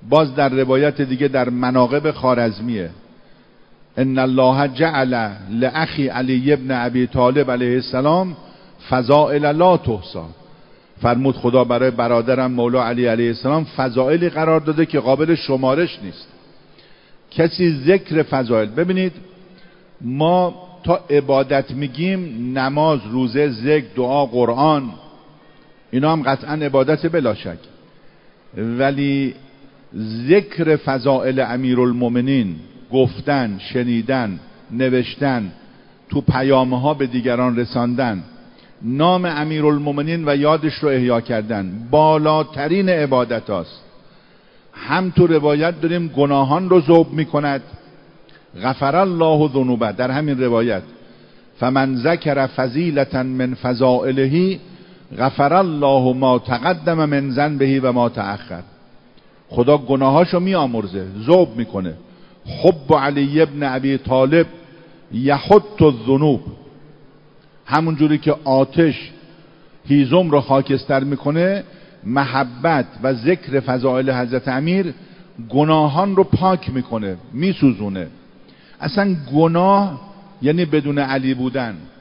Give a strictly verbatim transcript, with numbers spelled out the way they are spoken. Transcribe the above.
باز در روایت دیگه در مناقب خوارزمیه، ان الله جعل لاخی علی ابن ابی طالب علیه السلام فضائل لا تحصی. فرمود خدا برای برادرم مولا علی علیه السلام فضائلی قرار داده که قابل شمارش نیست. کسی ذکر فضائل، ببینید ما تا عبادت میگیم نماز، روزه، ذکر، دعا، قرآن، اینا هم قطعا عبادت بلا شک، ولی ذکر فضائل امیرالمومنین، گفتن، شنیدن، نوشتن، تو پیامه ها به دیگران رساندن، نام امیرالمومنین و یادش رو احیا کردن بالاترین عبادت هاست. هم تو روایت داریم گناهان رو ذوب میکند، غفر الله ذنوبه، در همین روایت فمن ذکر فضیلة من فضائله غفر الله ما تقدم من ذنبه و ما تأخر. خدا گناهاشو میامرزه، ذوب میکنه. حب علی ابن ابی طالب یحط الذنوب، همون جوری که آتش هیزم رو خاکستر میکنه، محبت و ذکر فضائل حضرت امیر گناهان رو پاک میکنه، میسوزونه. اصلا گناه یعنی بدون علی بودن.